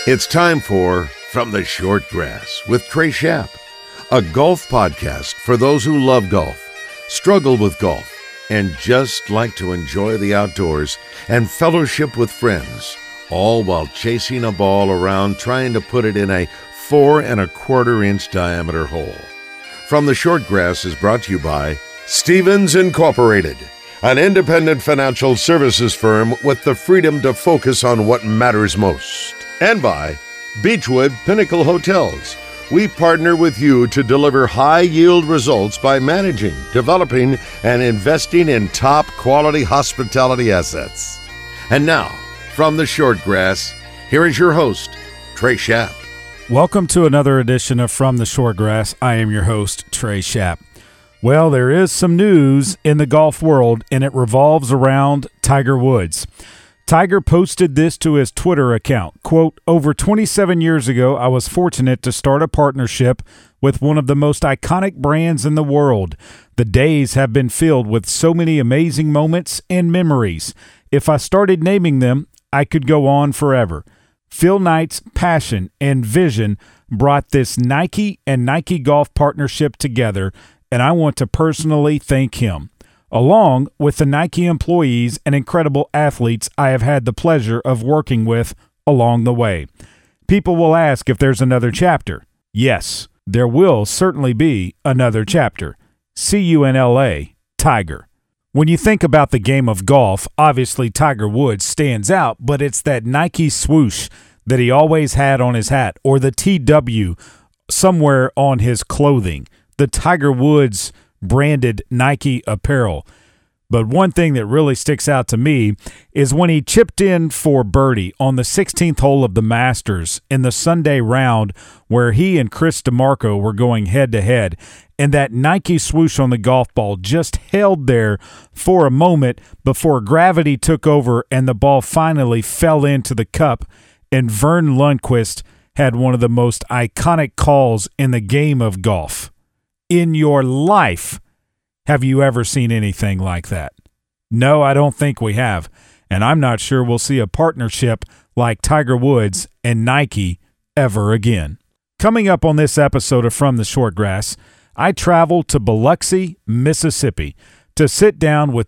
It's time for From the Short Grass with Trey Schapp, a golf podcast for those who love golf, struggle with golf, and just like to enjoy the outdoors and fellowship with friends, all while chasing a ball around trying to put it in a 4 1/4 inch diameter hole. From the Short Grass is brought to you by Stephens Incorporated, an independent financial services firm with the freedom to focus on what matters most. And by Beechwood Pinnacle Hotels. We partner with you to deliver high-yield results by managing, developing, and investing in top-quality hospitality assets. And now, from the Short Grass, here is your host, Trey Schapp. Welcome to another edition of From the Short Grass. I am your host, Trey Schapp. Well, there is some news in the golf world, and it revolves around Tiger Woods. Tiger posted this to his Twitter account, quote, "Over 27 years ago, I was fortunate to start a partnership with one of the most iconic brands in the world. The days have been filled with so many amazing moments and memories. If I started naming them, I could go on forever. Phil Knight's passion and vision brought this Nike and Nike Golf partnership together, and I want to personally thank him, along with the Nike employees and incredible athletes I have had the pleasure of working with along the way." People will ask if there's another chapter. Yes, there will certainly be another chapter. See you in LA, Tiger. When you think about the game of golf, obviously Tiger Woods stands out, but it's that Nike swoosh that he always had on his hat, or the TW somewhere on his clothing, the Tiger Woods branded Nike apparel. But one thing that really sticks out to me is when he chipped in for birdie on the 16th hole of the Masters in the Sunday round, where he and Chris DeMarco were going head-to-head, and that Nike swoosh on the golf ball just held there for a moment before gravity took over and the ball finally fell into the cup, and Vern Lundquist had one of the most iconic calls in the game of golf. In your life, have you ever seen anything like that? No, I don't think we have, and I'm not sure we'll see a partnership like Tiger Woods and Nike ever again. Coming up on this episode of From the Short Grass, I traveled to Biloxi, Mississippi to sit down with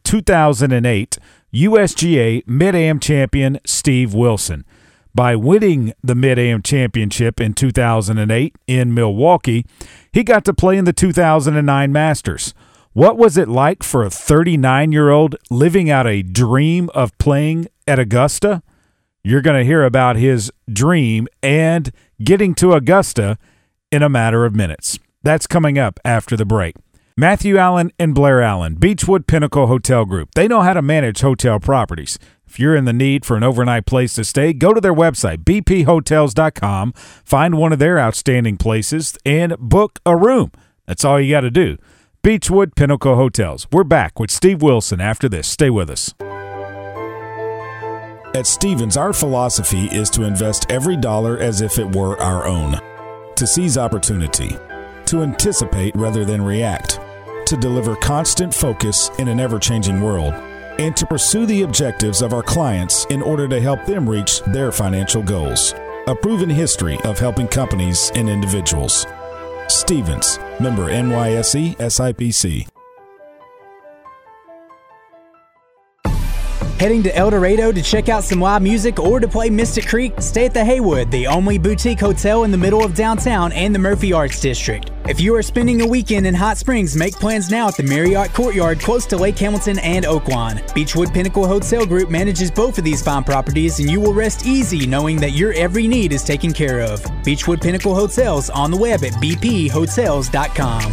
2008 USGA Mid-Am champion Steve Wilson. By winning the Mid-Am championship in 2008 in Milwaukee, he got to play in the 2009 Masters. What was it like for a 39-year-old living out a dream of playing at Augusta? You're going to hear about his dream and getting to Augusta in a matter of minutes. That's coming up after the break. Matthew Allen and Blair Allen, Beechwood Pinnacle Hotel Group. They know how to manage hotel properties. If you're in the need for an overnight place to stay, go to their website, bphotels.com, find one of their outstanding places, and book a room. That's all you got to do. Beechwood Pinnacle Hotels. We're back with Steve Wilson after this. Stay with us. At Stephens, our philosophy is to invest every dollar as if it were our own, to seize opportunity, to anticipate rather than react, to deliver constant focus in an ever-changing world, and to pursue the objectives of our clients in order to help them reach their financial goals. A proven history of helping companies and individuals. Stephens, member NYSE SIPC. Heading to El Dorado to check out some live music or to play Mystic Creek? Stay at the Haywood, the only boutique hotel in the middle of downtown and the Murphy Arts District. If you are spending a weekend in Hot Springs, make plans now at the Marriott Courtyard close to Lake Hamilton and Oaklawn. Beechwood Pinnacle Hotel Group manages both of these fine properties, and you will rest easy knowing that your every need is taken care of. Beechwood Pinnacle Hotels on the web at bphotels.com.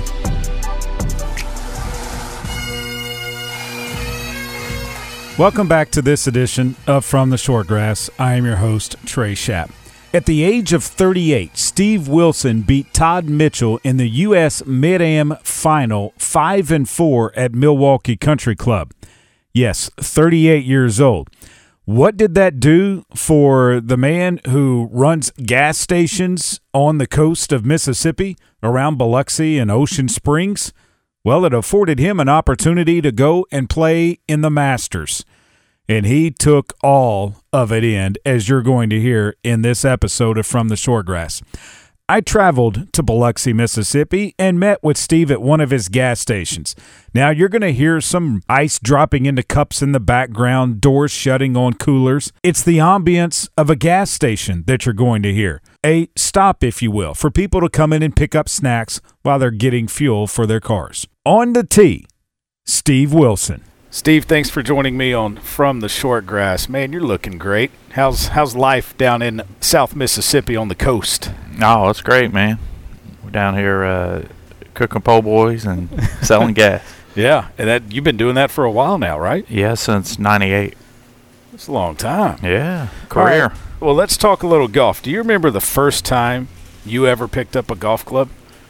Welcome back to this edition of From the Short Grass. I am your host, Trey Schapp. At the age of 38, Steve Wilson beat Todd Mitchell in the U.S. Mid-Am Final 5-4 at Milwaukee Country Club. Yes, 38 years old. What did that do for the man who runs gas stations on the coast of Mississippi around Biloxi and Ocean Springs? Well, it afforded him an opportunity to go and play in the Masters. and he took all of it in, as you're going to hear in this episode of From the Shortgrass. I traveled to Biloxi, Mississippi, and met with Steve at one of his gas stations. Now, you're going to hear some ice dropping into cups in the background, doors shutting on coolers. It's the ambience of a gas station that you're going to hear. A stop, if you will, for people to come in and pick up snacks while they're getting fuel for their cars. On the tee, Steve Wilson. Steve, thanks for joining me on From the Shortgrass. Man, you're looking great. How's life down in South Mississippi on the coast? Oh, it's great, man. We're down here cooking po' boys and selling gas. Yeah, and you've been doing that for a while now, right? Yeah, since '98. That's a long time. Yeah, career. Right. Well, let's talk a little golf. Do you remember the first time you ever picked up a golf club?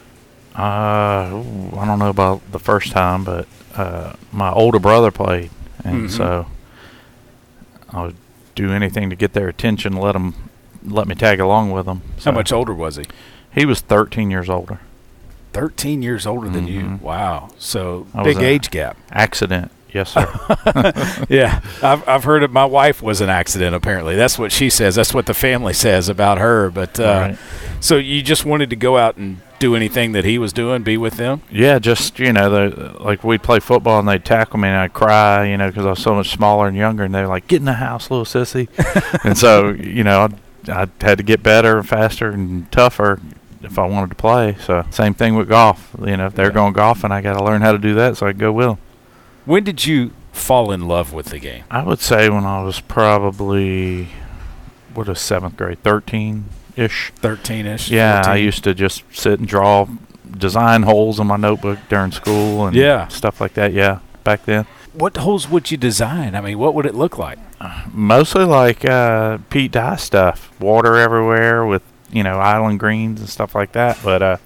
I don't know about the first time, but my older brother played, and so I would do anything to get their attention, let me tag along with them. So How much older was he? He was 13 years older. 13 years older than you. Wow. So I big was age gap. Accident. Yes, sir. Yeah. I've heard it. My wife was an accident, apparently. That's what she says. That's what the family says about her. But Right. So you just wanted to go out and do anything that he was doing, be with them? Yeah, just, like we'd play football and they'd tackle me and I'd cry, because I was so much smaller and younger, and they were like, "Get in the house, little sissy." And so, I had to get better and faster and tougher if I wanted to play. So same thing with golf. If they're going golfing, I got to learn how to do that so I could go with them. When did you fall in love with the game? I would say when I was probably, 7th grade, 13-ish. 13-ish? Yeah, 14? I used to just sit and draw, design holes in my notebook during school and stuff like that, back then. What holes would you design? I mean, what would it look like? Mostly like Pete Dye stuff, water everywhere with, island greens and stuff like that. But,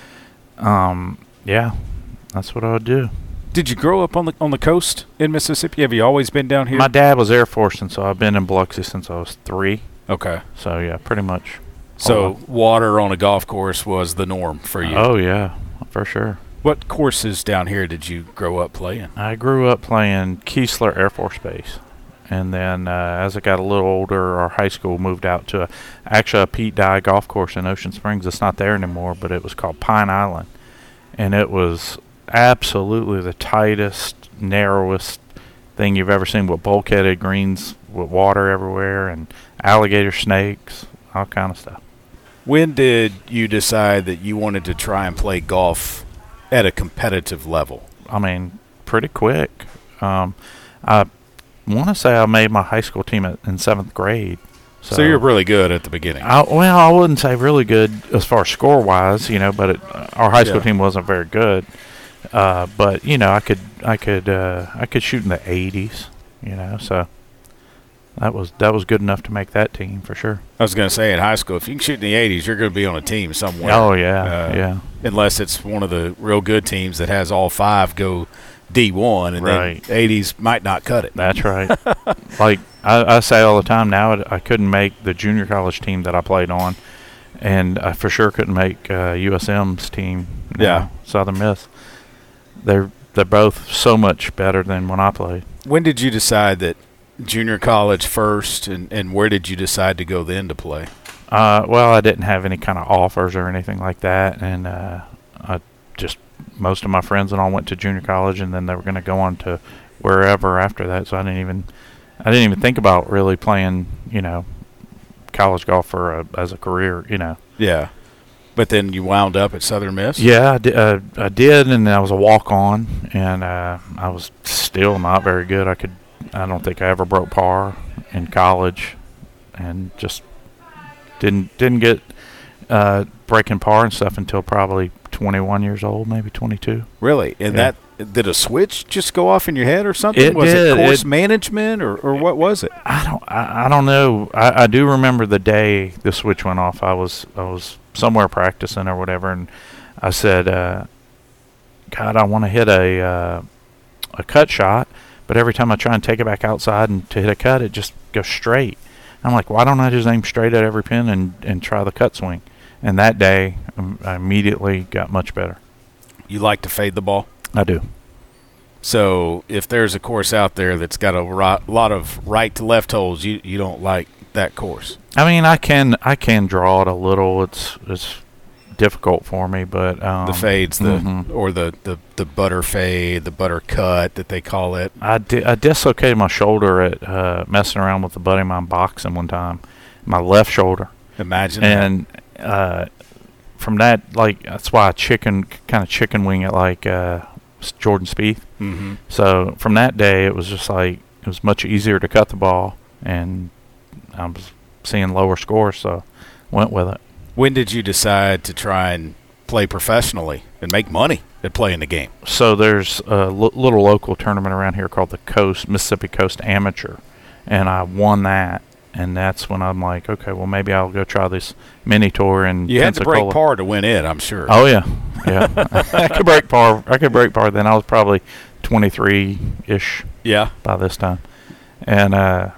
that's what I would do. Did you grow up on the coast in Mississippi? Have you always been down here? My dad was Air Force, and so I've been in Biloxi since I was 3. Okay. So, yeah, pretty much. So water on a golf course was the norm for you? Oh, yeah, for sure. What courses down here did you grow up playing? I grew up playing Keesler Air Force Base. And then as I got a little older, our high school moved out to a Pete Dye golf course in Ocean Springs. It's not there anymore, but it was called Pine Island. And it was absolutely the tightest, narrowest thing you've ever seen, with bulkheaded greens with water everywhere and alligator snakes, all kind of stuff. When did you decide that you wanted to try and play golf at a competitive level? I mean, pretty quick. I want to say I made my high school team in 7th grade. So you're really good at the beginning. I wouldn't say really good as far as score-wise, but our high school team wasn't very good. But I could shoot in the 80s, so that was good enough to make that team for sure. I was going to say, in high school, if you can shoot in the 80s, you're going to be on a team somewhere. Oh yeah. Unless it's one of the real good teams that has all 5 go D1, and right. then 80s might not cut it. That's right. Like I say all the time now, I couldn't make the junior college team that I played on, and I for sure couldn't make USM's team. Yeah, Southern Miss. They're both so much better than when I played. When did you decide that junior college first, and where did you decide to go then to play? Well, I didn't have any kind of offers or anything like that, and most of my friends and all went to junior college, and then they were going to go on to wherever after that. So I didn't even think about really playing, college golf as a career, Yeah. But then you wound up at Southern Miss? Yeah, I did, and I was a walk-on, and I was still not very good. I don't think I ever broke par in college, and just didn't get breaking par and stuff until probably 21 years old, maybe 22. Really? And Yeah. that did a switch just go off in your head or something? It was did. it course management or what was it? I don't know. I do remember the day the switch went off. I was somewhere practicing or whatever, and I said, God, I want to hit a cut shot, but every time I try and take it back outside and to hit a cut, it just goes straight. I'm like, why don't I just aim straight at every pin and try the cut swing? And that day, I immediately got much better. You like to fade the ball? I do. So if there's a course out there that's got a lot of right to left holes, you don't like that course. I mean, I can draw it a little. It's difficult for me, but the fades, or the butter fade, the butter cut that they call it. I dislocated my shoulder at messing around with a buddy of mine boxing one time, my left shoulder. Imagine and from that, like, that's why I chicken wing it like Jordan Spieth. Mm-hmm. So from that day, it was just like it was much easier to cut the ball, and I was seeing lower scores, so went with it. When did you decide to try and play professionally and make money at playing the game? So there's a little local tournament around here called the Mississippi Coast Amateur, and I won that. And that's when I'm like, okay, well, maybe I'll go try this mini tour in Pensacola. You had to break par to win it, I'm sure. Oh, yeah. I could break par then. I was probably 23-ish by this time. And,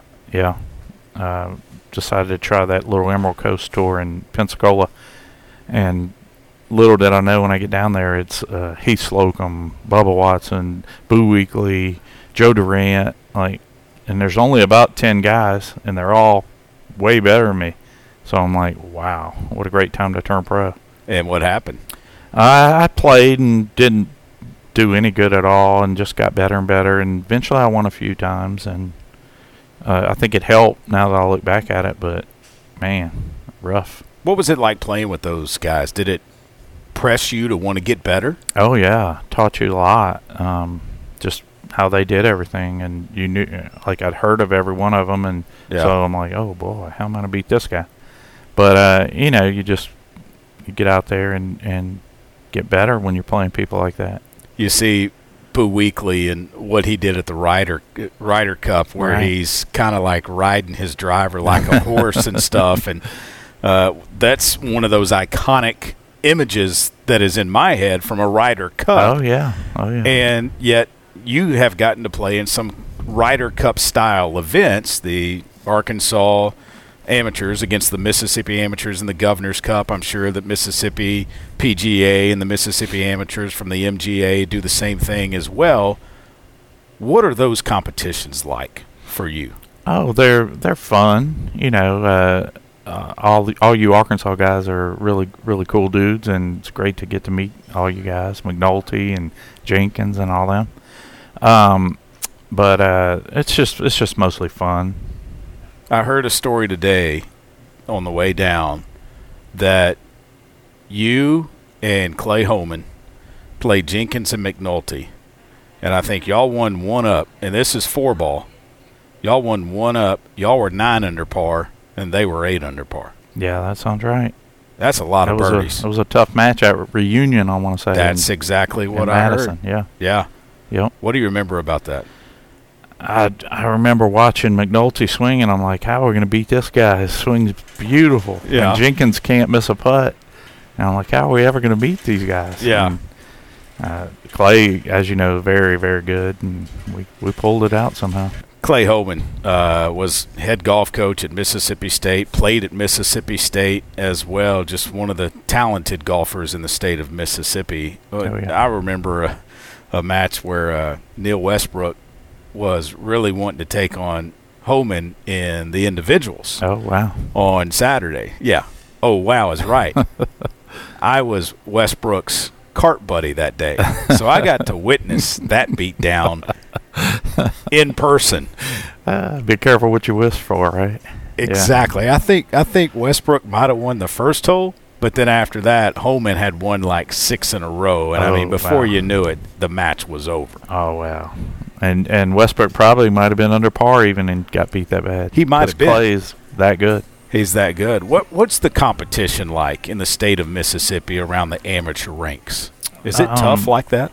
decided to try that little Emerald Coast tour in Pensacola. And little did I know when I get down there, it's Heath Slocum, Bubba Watson, Boo Weekley, Joe Durant, and there's only about 10 guys, and they're all way better than me. So I'm like, wow, what a great time to turn pro. And what happened? I played and didn't do any good at all, and just got better and better. And eventually I won a few times, and I think it helped now that I look back at it. But, man, rough. What was it like playing with those guys? Did it press you to want to get better? Oh, yeah. Taught you a lot. Just how they did everything, and you knew, like, I'd heard of every one of them, and so I'm like, oh boy, how am I gonna beat this guy? But you get out there and get better when you're playing people like that. You see Boo Weekley and what he did at the Ryder Cup, where he's kind of like riding his driver like a horse and stuff, and that's one of those iconic images that is in my head from a Ryder Cup. Oh yeah. And yet you have gotten to play in some Ryder Cup style events, the Arkansas amateurs against the Mississippi amateurs in the Governor's Cup. I'm sure that Mississippi PGA and the Mississippi amateurs from the MGA do the same thing as well. What are those competitions like for you? Oh, they're fun. All you Arkansas guys are really, really cool dudes, and it's great to get to meet all you guys, McNulty and Jenkins and all them. But it's just mostly fun. I heard a story today on the way down that you and Clay Holman played Jenkins and McNulty, and I think y'all won one up, and this is 4-ball. Y'all won one up. Y'all were 9 under par, and they were 8 under par. Yeah, that sounds right. That's a lot of birdies. It was a tough match at Reunion, I want to say. That's exactly what I Madison, heard. Yeah. Yep. What do you remember about that? I remember watching McNulty swing, and I'm like, how are we going to beat this guy? His swing's beautiful. Yeah. And Jenkins can't miss a putt. And I'm like, how are we ever going to beat these guys? Yeah. And, Clay, as you know, very, very good, and we pulled it out somehow. Clay Holman was head golf coach at Mississippi State, played at Mississippi State as well, just one of the talented golfers in the state of Mississippi. Oh, yeah. I remember a match where Neil Westbrook was really wanting to take on Holman in the individuals. Oh, wow. On Saturday. Yeah. Oh, wow is right. I was Westbrook's cart buddy that day, so I got to witness that beatdown in person. Be careful what you wish for, right? Exactly. Yeah. I think Westbrook might have won the first hole, but then after that, Holman had won like 6 in a row, and before you knew it, the match was over. Oh, wow. And Westbrook probably might have been under par even and got beat that bad. He might have been. Clay's that good. He's that good. What's the competition like in the state of Mississippi around the amateur ranks? Is it tough like that?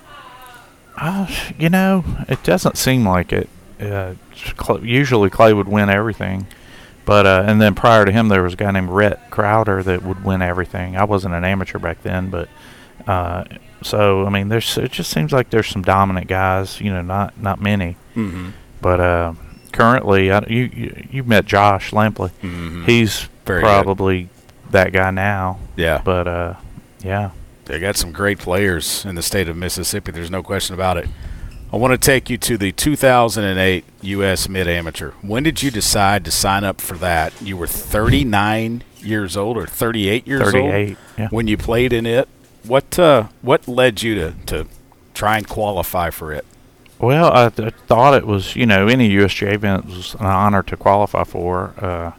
It doesn't seem like it. Usually Clay would win everything. But and then prior to him, there was a guy named Rhett Crowder that would win everything. I wasn't an amateur back then, but so I mean, it just seems like there's some dominant guys. Not many. Mm-hmm. But currently, you met Josh Lampley. Mm-hmm. He's probably that guy now. Yeah. But yeah, they got some great players in the state of Mississippi. There's no question about it. I want to take you to the 2008 U.S. Mid-Amateur. When did you decide to sign up for that? You were 39 years old or 38 years 38, old yeah. when you played in it. What led you to try and qualify for it? Well, I thought it was, any USGA event was an honor to qualify for.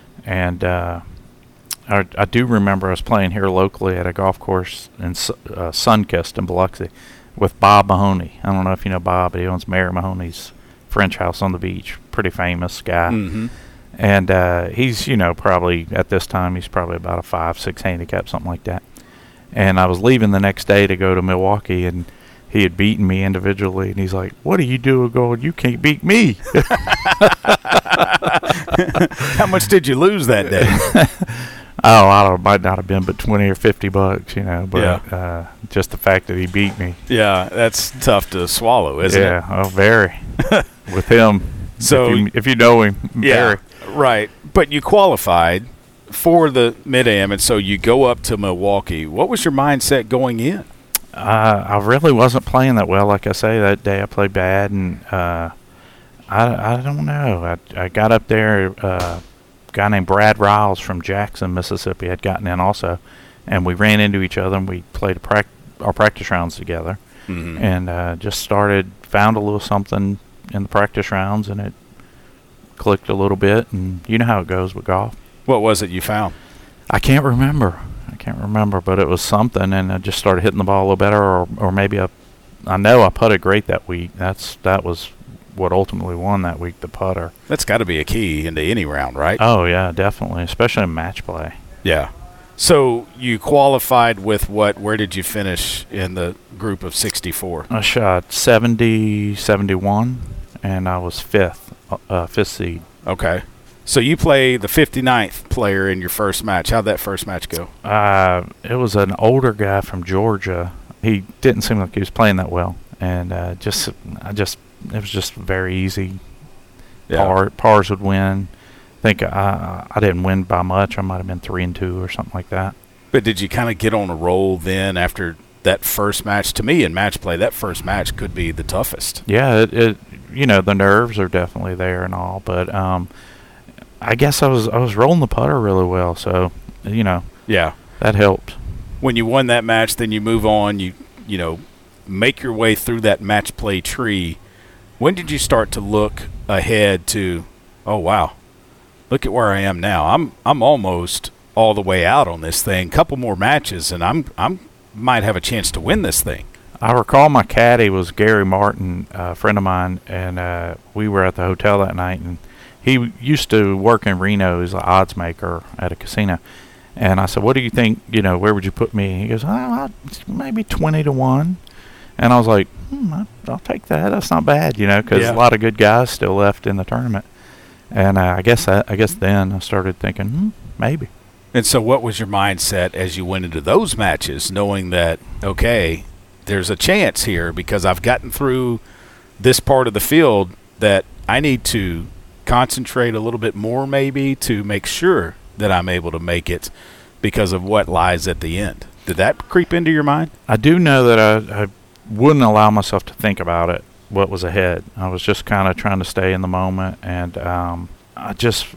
I do remember I was playing here locally at a golf course in Sunkist in Biloxi with Bob Mahoney. I don't know if you know Bob, but he owns Mary Mahoney's French house on the beach. Pretty famous guy. Mm-hmm. And he's, probably at this time, he's probably about a 5'6" handicap, something like that. And I was leaving the next day to go to Milwaukee, and he had beaten me individually. And he's like, "What are you doing going? You can't beat me." How much did you lose that day? I don't know, might not have been but $20 or $50, but just the fact that he beat me. Yeah, that's tough to swallow, isn't it? Yeah, oh, very. With him. So if you know him, yeah, very. Right. But you qualified for the Mid-Am, and so you go up to Milwaukee. What was your mindset going in? I really wasn't playing that well. Like I say, that day I played bad, and I don't know. I got up there. A guy named Brad Riles from Jackson, Mississippi, had gotten in also, and we ran into each other, and we played our practice rounds together, and just found a little something in the practice rounds, and it clicked a little bit, and you know how it goes with golf. What was it you found? I can't remember, but it was something, and I just started hitting the ball a little better, or maybe I know I putted great that week. That was what ultimately won that week, the putter. That's got to be a key into any round, right? Oh, yeah, definitely, especially in match play. Yeah. So you qualified with what? Where did you finish in the group of 64? I shot 70, 71, and I was fifth seed. Okay. So you play the 59th player in your first match. How'd that first match go? It was an older guy from Georgia. He didn't seem like he was playing that well, and it was just very easy. Yeah. Pars would win. I think I didn't win by much. I might have been 3-2 or something like that. But did you kind of get on a roll then after that first match? To me, in match play, that first match could be the toughest. Yeah, the nerves are definitely there and all, but I guess I was rolling the putter really well, so yeah, that helped. When you won that match, then you move on. You make your way through that match play tree. When did you start to look ahead to, oh wow, look at where I am now. I'm almost all the way out on this thing. Couple more matches, and I'm might have a chance to win this thing. I recall my caddy was Gary Martin, a friend of mine, and we were at the hotel that night, and he used to work in Reno. He's an odds maker at a casino. And I said, "What do you think, where would you put me?" He goes, maybe 20-1. And I was like, I'll take that. That's not bad, because a lot of good guys still left in the tournament. And I guess then I started thinking, maybe. And so what was your mindset as you went into those matches, knowing that, okay, there's a chance here because I've gotten through this part of the field that I need to concentrate a little bit more maybe to make sure that I'm able to make it because of what lies at the end? Did that creep into your mind? I do know that I wouldn't allow myself to think about it, what was ahead. I was just kind of trying to stay in the moment, and I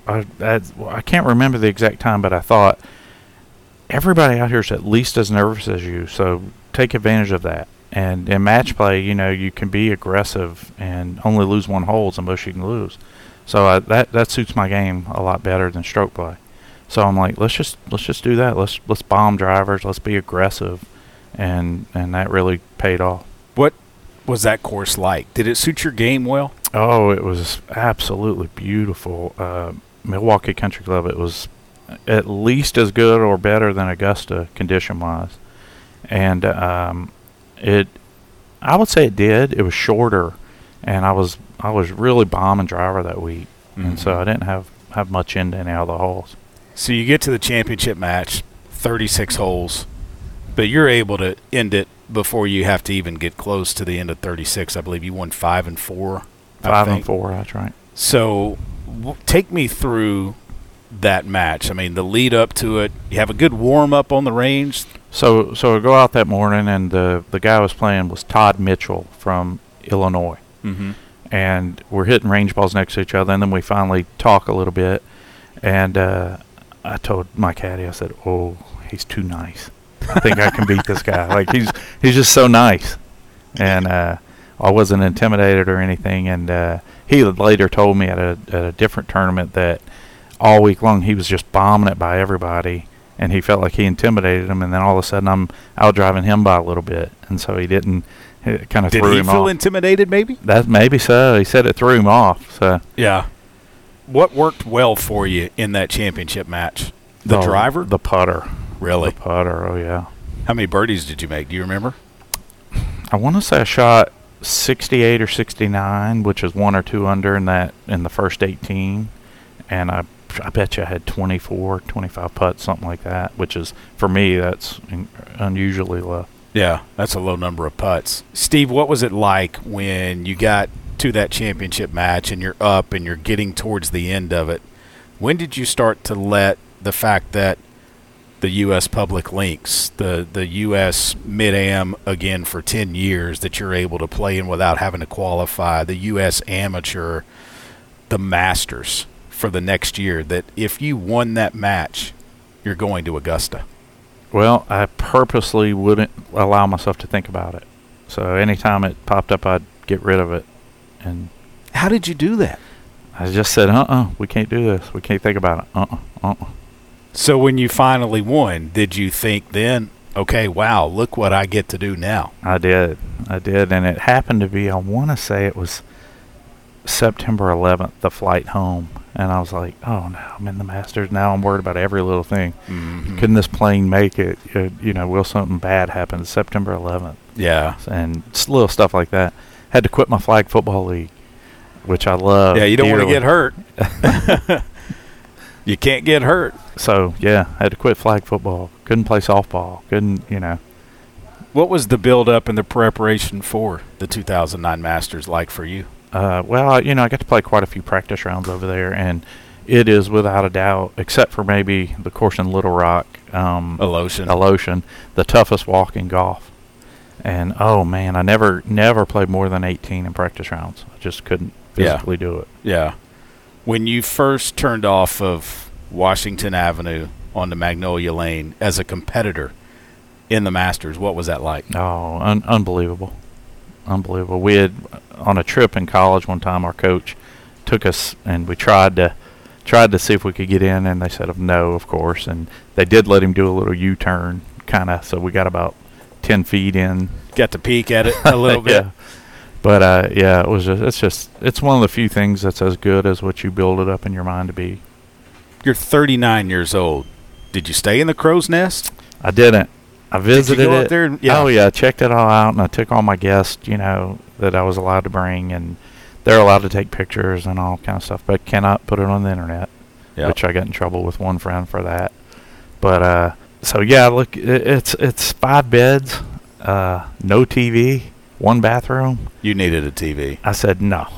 can't remember the exact time, but I thought everybody out here is at least as nervous as you, so take advantage of that. And in match play, you can be aggressive and only lose one hole is the most you can lose. So that suits my game a lot better than stroke play. So I'm like, let's just do that. Let's bomb drivers. Let's be aggressive, and that really paid off. What was that course like? Did it suit your game well? Oh, it was absolutely beautiful. Milwaukee Country Club. It was at least as good or better than Augusta condition-wise, and I would say it did. It was shorter, and I was really bombing driver that week, and so I didn't have much into any other holes. So you get to the championship match, 36 holes, but you're able to end it before you have to even get close to the end of 36. I believe you won 5 and 4. 5 and 4, that's right. So take me through that match. I mean, the lead up to it, you have a good warm up on the range. So I go out that morning, and the guy I was playing was Todd Mitchell from Illinois. Mm-hmm. And we're hitting range balls next to each other, and then we finally talk a little bit. And I told my caddy, I said, "Oh, he's too nice. I think I can beat this guy. Like he's just so nice." And I wasn't intimidated or anything. And he later told me at a different tournament that all week long he was just bombing it by everybody, and he felt like he intimidated him. And then all of a sudden I'm out driving him by a little bit, and so he didn't. It kind of threw him off. Did he feel intimidated? Maybe that maybe so. He said it threw him off. So yeah. What worked well for you in that championship match? The driver, the putter. Really? The putter. Oh yeah. How many birdies did you make? Do you remember? I want to say I shot 68 or 69, which is 1 or 2 under in the first 18, and I bet you I had 24, 25 putts, something like that, which is, for me, that's unusually low. Yeah, that's a low number of putts. Steve, what was it like when you got to that championship match and you're up and you're getting towards the end of it? When did you start to let the fact that the U.S. Public Links, the U.S. Mid-Am again for 10 years that you're able to play in without having to qualify, the U.S. Amateur, the Masters for the next year, that if you won that match, you're going to Augusta? Well, I purposely wouldn't allow myself to think about it. So anytime it popped up, I'd get rid of it. And how did you do that? I just said, we can't do this. We can't think about it. So when you finally won, did you think then, okay, wow, look what I get to do now? I did. And it happened to be, I want to say it was September 11th, the flight home. And I was like, oh, no, I'm in the Masters. Now I'm worried about every little thing. Mm-hmm. Couldn't this plane make it? Will something bad happen? September 11th. Yeah. And little stuff like that. Had to quit my flag football league, which I love. Yeah, you don't want to dearly. get hurt. You can't get hurt. So, yeah, I had to quit flag football. Couldn't play softball. What was the build-up and the preparation for the 2009 Masters like for you? Well, I got to play quite a few practice rounds over there, and it is without a doubt, except for maybe the course in Little Rock, Alotian, the toughest walk in golf. And, oh, man, I never played more than 18 in practice rounds. I just couldn't physically do it. Yeah. When you first turned off of Washington Avenue onto Magnolia Lane as a competitor in the Masters, what was that like? Oh, unbelievable. Unbelievable. We had, on a trip in college one time, our coach took us, and we tried to see if we could get in, and they said no, of course. And they did let him do a little U-turn, kind of, so we got about 10 feet in. Got to peek at it a little bit. Yeah. But it's one of the few things that's as good as what you build it up in your mind to be. You're 39 years old. Did you stay in the Crow's Nest? I didn't. I visited Did you go it. up there? Yeah. Oh yeah, I checked it all out, and I took all my guests, that I was allowed to bring, and they're allowed to take pictures and all kind of stuff, but cannot put it on the internet. Yep. Which I got in trouble with one friend for that. But so yeah, look, it's 5 beds, no TV. 1 bathroom. You needed a TV. I said no.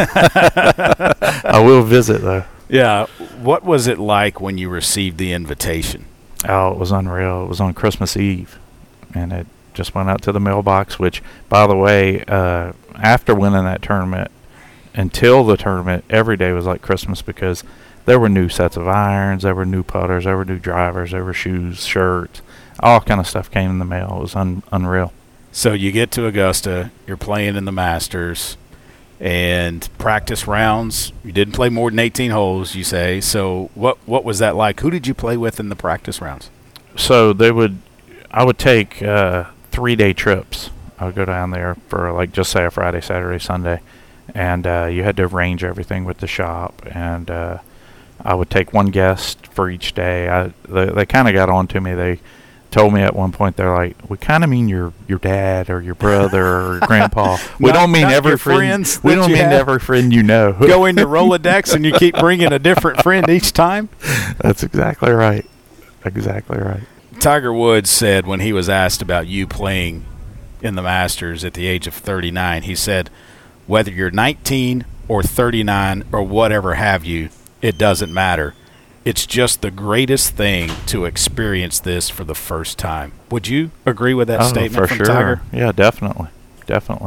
I will visit though. Yeah. What was it like when you received the invitation? Oh, it was unreal. It was on Christmas Eve, and it just went out to the mailbox, which, by the way, after winning that tournament, until the tournament, every day was like Christmas because there were new sets of irons, there were new putters, there were new drivers, there were shoes, shirts, all kind of stuff came in the mail. It was unreal. So you get to Augusta, you're playing in the Masters, and practice rounds, you didn't play more than 18 holes, you say. So what was that like? Who did you play with in the practice rounds? So I would take 3-day trips. I would go down there for, like, just say a Friday, Saturday, Sunday, and you had to arrange everything with the shop, and I would take one guest for each day. They kind of got on to me. They told me at one point, they're like, we kind of mean your dad or your brother or your grandpa. We don't mean every friend. We don't mean every friend you know. Go into Rolodex and you keep bringing a different friend each time. That's exactly right. Exactly right. Tiger Woods said when he was asked about you playing in the Masters at the age of 39, he said, whether you're 19 or 39 or whatever have you, it doesn't matter. It's just the greatest thing to experience this for the first time. Would you agree with that statement for from sure. Tiger? Yeah, definitely.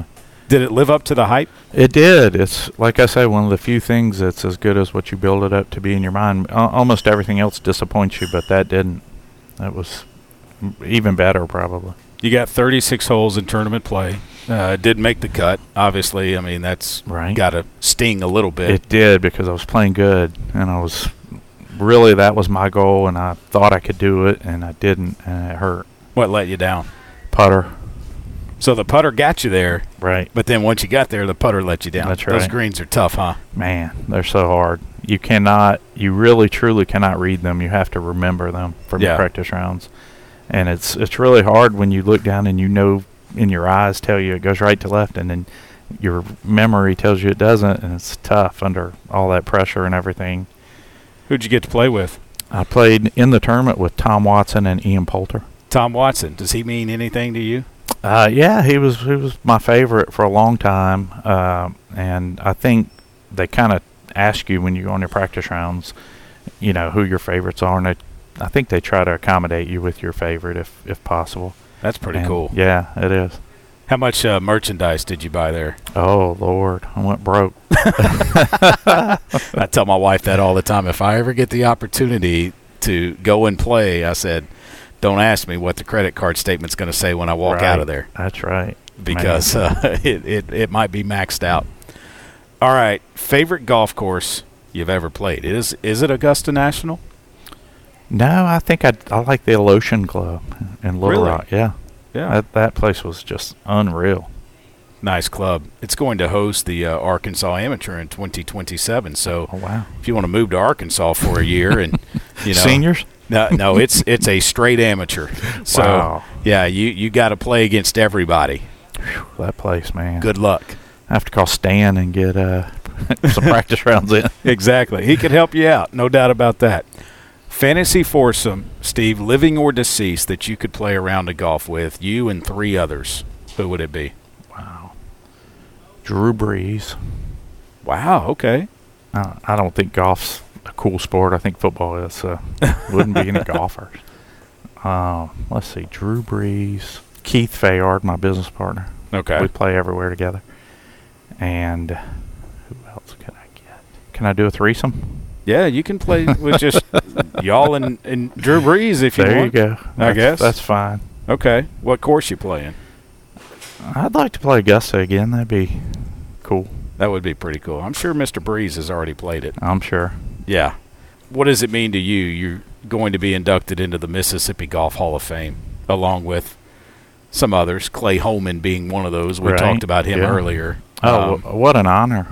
Did it live up to the hype? It did. It's, like I say, one of the few things that's as good as what you build it up to be in your mind. Almost everything else disappoints you, but that didn't. That was even better, probably. You got 36 holes in tournament play. Did make the cut, obviously. I mean, that's right. Got to sting a little bit. It did, because I was playing good, and I was really, that was my goal, and I thought I could do it, and I didn't, and it hurt. What let you down? Putter. So the putter got you there, right? But then once you got there, the putter let you down. That's right. Those greens are tough, huh? Man, they're so hard. You really, truly cannot read them. You have to remember them from your practice rounds. And it's really hard when you look down and you know in your eyes tell you it goes right to left, and then your memory tells you it doesn't, and it's tough under all that pressure and everything. Who'd you get to play with? I played in the tournament with Tom Watson and Ian Poulter. Tom Watson, does he mean anything to you? Yeah, he was my favorite for a long time, and I think they kind of ask you when you go on your practice rounds, you know, who your favorites are, and I think they try to accommodate you with your favorite if possible. That's pretty cool. Yeah, it is. How much merchandise did you buy there? Oh, Lord, I went broke. I tell my wife that all the time. If I ever get the opportunity to go and play, I said, don't ask me what the credit card statement's going to say when I walk out of there. That's right. Because it might be maxed out. All right, favorite golf course you've ever played? Is it Augusta National? No, I think I like the Alotian Club in Little Really? Rock. Yeah. That place was just unreal. Nice club. It's going to host the Arkansas Amateur in 2027. So wow. If you want to move to Arkansas for a year and seniors? No, it's a straight amateur. So wow. Yeah, you got to play against everybody. Whew, that place, man. Good luck. I have to call Stan and get some practice rounds in. Exactly. He could help you out, no doubt about that. Fantasy foursome, Steve, living or deceased, that you could play a round of golf with, you and 3 others. Who would it be? Wow. Drew Brees. Wow, okay. I don't think golf's a cool sport. I think football is. Wouldn't be any golfers. Let's see. Drew Brees. Keith Fayard, my business partner. Okay. We play everywhere together. And who else can I get? Can I do a threesome? Yeah, you can play with just y'all and Drew Brees if you want. There you go. I guess. That's fine. Okay. What course you playing? I'd like to play Augusta again. That'd be cool. That would be pretty cool. I'm sure Mr. Brees has already played it. I'm sure. Yeah. What does it mean to you? You're going to be inducted into the Mississippi Golf Hall of Fame, along with some others, Clay Holman being one of those. We talked about him earlier. Oh, what an honor.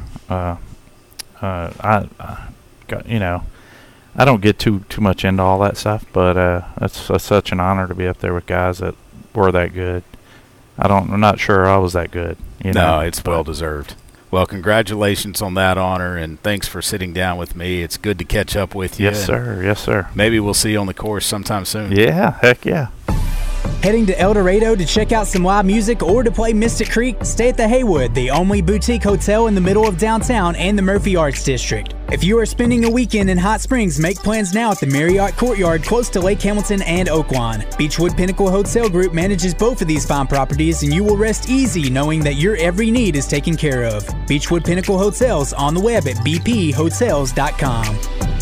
I don't get too much into all that stuff, but that's such an honor to be up there with guys that were that good. I'm not sure I was that good. No, it's well deserved. Well, congratulations on that honor, and thanks for sitting down with me. It's good to catch up with you. Yes, sir. Yes, sir. Maybe we'll see you on the course sometime soon. Yeah, heck yeah. Heading to El Dorado to check out some live music or to play Mystic Creek? Stay at the Haywood, the only boutique hotel in the middle of downtown and the Murphy Arts District. If you are spending a weekend in Hot Springs, make plans now at the Marriott Courtyard close to Lake Hamilton and Oaklawn. Beechwood Pinnacle Hotel Group manages both of these fine properties, and you will rest easy knowing that your every need is taken care of. Beechwood Pinnacle Hotels on the web at bphotels.com.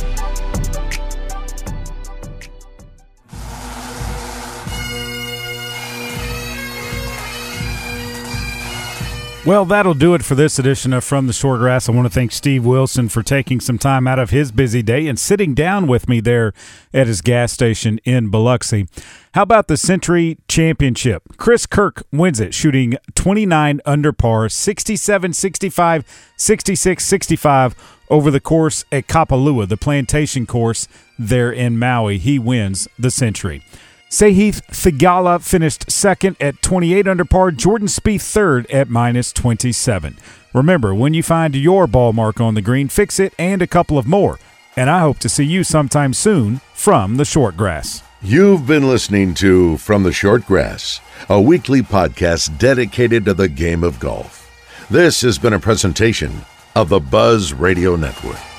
Well, that'll do it for this edition of From the Shortgrass. I want to thank Steve Wilson for taking some time out of his busy day and sitting down with me there at his gas station in Biloxi. How about the Century Championship? Chris Kirk wins it, shooting 29 under par, 67-65, 66-65 over the course at Kapalua, the plantation course there in Maui. He wins the Century. Sahith Theegala finished second at 28 under par. Jordan Spieth third at -27. Remember, when you find your ball mark on the green, fix it and a couple of more. And I hope to see you sometime soon from the Shortgrass. You've been listening to From the Shortgrass, a weekly podcast dedicated to the game of golf. This has been a presentation of the Buzz Radio Network.